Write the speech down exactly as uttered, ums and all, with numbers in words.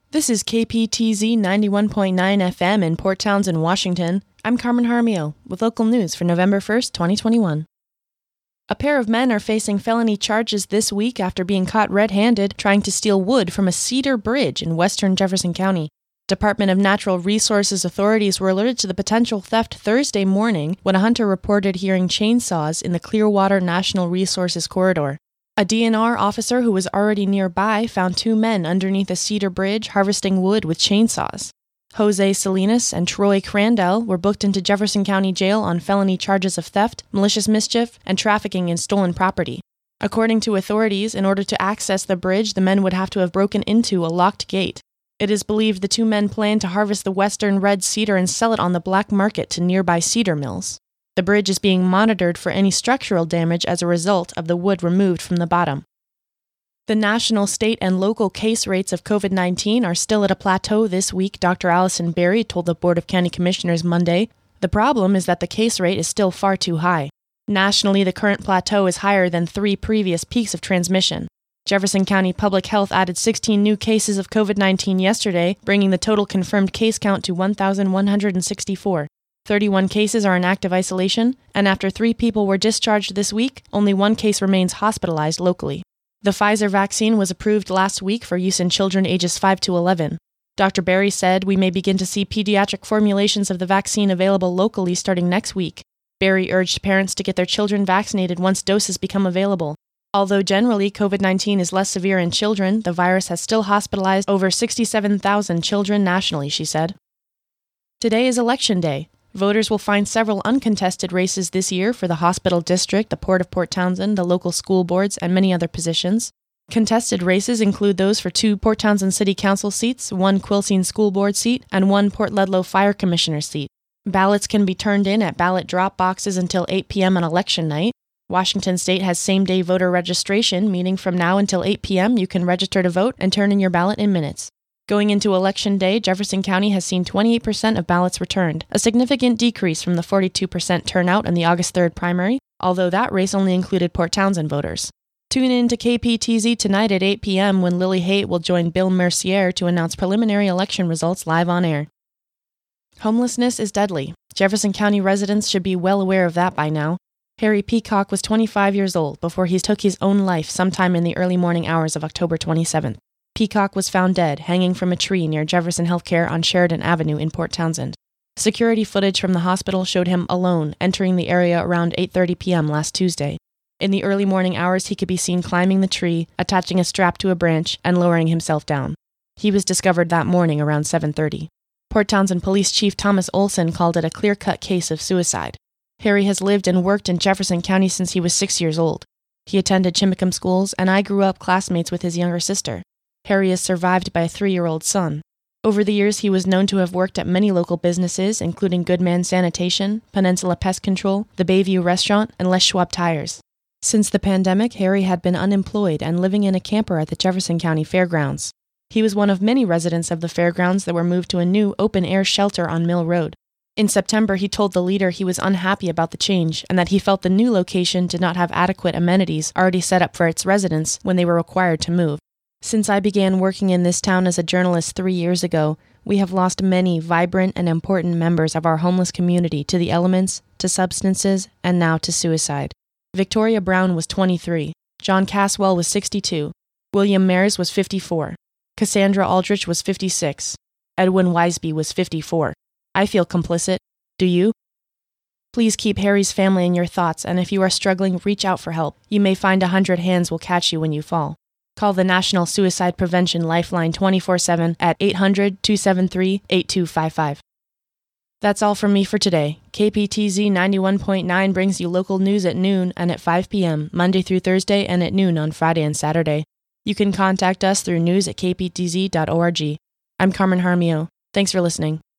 This is K P T Z ninety-one point nine F M in Port Townsend, Washington. I'm Carmen Jaramillo with local news for November first, twenty twenty-one. A pair of men are facing felony charges this week after being caught red-handed trying to steal wood from a cedar bridge in western Jefferson County. Department of Natural Resources authorities were alerted to the potential theft Thursday morning when a hunter reported hearing chainsaws in the Clearwater National Resources corridor. A D N R officer who was already nearby found two men underneath a cedar bridge harvesting wood with chainsaws. Jose Salinas and Troy Crandell were booked into Jefferson County Jail on felony charges of theft, malicious mischief, and trafficking in stolen property. According to authorities, in order to access the bridge, the men would have to have broken into a locked gate. It is believed the two men planned to harvest the western red cedar and sell it on the black market to nearby cedar mills. The bridge is being monitored for any structural damage as a result of the wood removed from the bottom. The national, state, and local case rates of covid nineteen are still at a plateau this week, Doctor Allison Berry told the Board of County Commissioners Monday. The problem is that the case rate is still far too high. Nationally, the current plateau is higher than three previous peaks of transmission. Jefferson County Public Health added sixteen new cases of covid nineteen yesterday, bringing the total confirmed case count to one thousand one hundred sixty-four. thirty-one cases are in active isolation, and after three people were discharged this week, only one case remains hospitalized locally. The Pfizer vaccine was approved last week for use in children ages five to eleven. Doctor Berry said we may begin to see pediatric formulations of the vaccine available locally starting next week. Berry urged parents to get their children vaccinated once doses become available. Although generally covid nineteen is less severe in children, the virus has still hospitalized over sixty-seven thousand children nationally, she said. Today is Election Day. Voters will find several uncontested races this year for the hospital district, the Port of Port Townsend, the local school boards, and many other positions. Contested races include those for two Port Townsend City Council seats, one Quilcene School Board seat, and one Port Ludlow Fire Commissioner seat. Ballots can be turned in at ballot drop boxes until eight p.m. on election night. Washington State has same-day voter registration, meaning from now until eight p.m. you can register to vote and turn in your ballot in minutes. Going into Election Day, Jefferson County has seen twenty-eight percent of ballots returned, a significant decrease from the forty-two percent turnout in the August third primary, although that race only included Port Townsend voters. Tune in to K P T Z tonight at eight p.m. when Lily Haight will join Bill Mercier to announce preliminary election results live on air. Homelessness is deadly. Jefferson County residents should be well aware of that by now. Harry Peacock was twenty-five years old before he took his own life sometime in the early morning hours of October twenty-seventh. Peacock was found dead, hanging from a tree near Jefferson Healthcare on Sheridan Avenue in Port Townsend. Security footage from the hospital showed him alone, entering the area around eight thirty p.m. last Tuesday. In the early morning hours, he could be seen climbing the tree, attaching a strap to a branch, and lowering himself down. He was discovered that morning around seven thirty. Port Townsend Police Chief Thomas Olson called it a clear-cut case of suicide. Harry has lived and worked in Jefferson County since he was six years old. He attended Chimicum schools, and I grew up classmates with his younger sister. Harry is survived by a three-year-old son. Over the years, he was known to have worked at many local businesses, including Goodman Sanitation, Peninsula Pest Control, the Bayview Restaurant, and Les Schwab Tires. Since the pandemic, Harry had been unemployed and living in a camper at the Jefferson County Fairgrounds. He was one of many residents of the fairgrounds that were moved to a new open-air shelter on Mill Road. In September, he told the leader he was unhappy about the change and that he felt the new location did not have adequate amenities already set up for its residents when they were required to move. Since I began working in this town as a journalist three years ago, we have lost many vibrant and important members of our homeless community to the elements, to substances, and now to suicide. Victoria Brown was twenty-three. John Caswell was sixty-two. William Mares was fifty-four. Cassandra Aldrich was fifty-six. Edwin Wiseby was fifty-four. I feel complicit. Do you? Please keep Harry's family in your thoughts, and if you are struggling, reach out for help. You may find a hundred hands will catch you when you fall. Call the National Suicide Prevention Lifeline twenty-four seven at eight hundred, two seven three, eight two five five. That's all from me for today. K P T Z ninety-one point nine brings you local news at noon and at five p.m., Monday through Thursday, and at noon on Friday and Saturday. You can contact us through news at k p t z dot org. I'm Carmen Jaramillo. Thanks for listening.